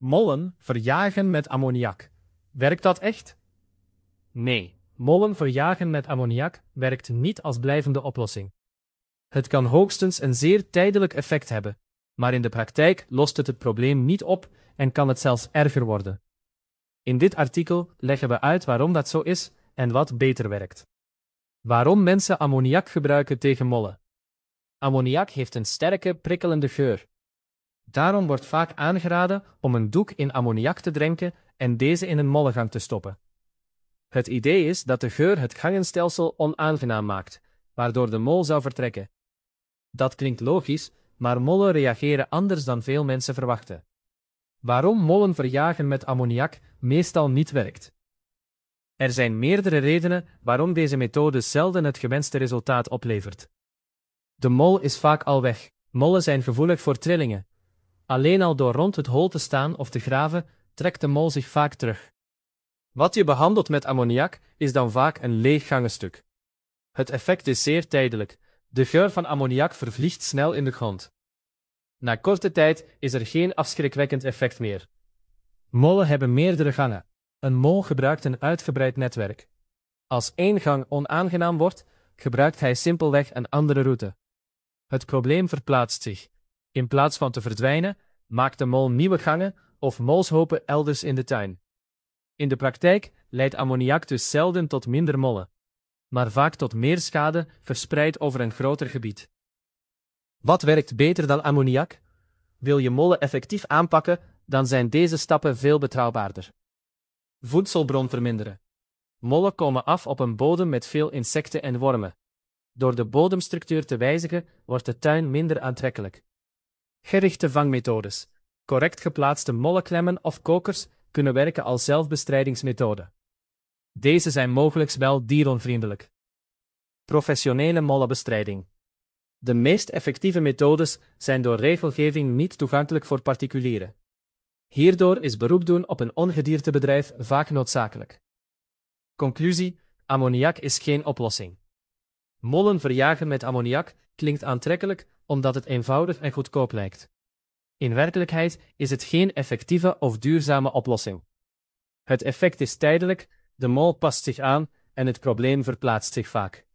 Mollen verjagen met ammoniak. Werkt dat echt? Nee, mollen verjagen met ammoniak werkt niet als blijvende oplossing. Het kan hoogstens een zeer tijdelijk effect hebben, maar in de praktijk lost het probleem niet op en kan het zelfs erger worden. In dit artikel leggen we uit waarom dat zo is en wat beter werkt. Waarom mensen ammoniak gebruiken tegen mollen. Ammoniak heeft een sterke, prikkelende geur. Daarom wordt vaak aangeraden om een doek in ammoniak te drenken en deze in een mollengang te stoppen. Het idee is dat de geur het gangenstelsel onaangenaam maakt, waardoor de mol zou vertrekken. Dat klinkt logisch, maar mollen reageren anders dan veel mensen verwachten. Waarom mollen verjagen met ammoniak meestal niet werkt. Er zijn meerdere redenen waarom deze methode zelden het gewenste resultaat oplevert. De mol is vaak al weg. Mollen zijn gevoelig voor trillingen. Alleen al door rond het hol te staan of te graven, trekt de mol zich vaak terug. Wat je behandelt met ammoniak is dan vaak een leeg gangenstuk. Het effect is zeer tijdelijk. De geur van ammoniak vervliegt snel in de grond. Na korte tijd is er geen afschrikwekkend effect meer. Mollen hebben meerdere gangen. Een mol gebruikt een uitgebreid netwerk. Als één gang onaangenaam wordt, gebruikt hij simpelweg een andere route. Het probleem verplaatst zich. In plaats van te verdwijnen, maakt de mol nieuwe gangen of molshopen elders in de tuin. In de praktijk leidt ammoniak dus zelden tot minder mollen, maar vaak tot meer schade verspreid over een groter gebied. Wat werkt beter dan ammoniak? Wil je mollen effectief aanpakken, dan zijn deze stappen veel betrouwbaarder. Voedselbron verminderen. Mollen komen af op een bodem met veel insecten en wormen. Door de bodemstructuur te wijzigen, wordt de tuin minder aantrekkelijk. Gerichte vangmethodes. Correct geplaatste mollenklemmen of kokers kunnen werken als zelfbestrijdingsmethode. Deze zijn mogelijk wel dieronvriendelijk. Professionele mollenbestrijding. De meest effectieve methodes zijn door regelgeving niet toegankelijk voor particulieren. Hierdoor is beroep doen op een ongediertebedrijf vaak noodzakelijk. Conclusie: ammoniak is geen oplossing. Mollen verjagen met ammoniak klinkt aantrekkelijk omdat het eenvoudig en goedkoop lijkt. In werkelijkheid is het geen effectieve of duurzame oplossing. Het effect is tijdelijk, de mol past zich aan en het probleem verplaatst zich vaak.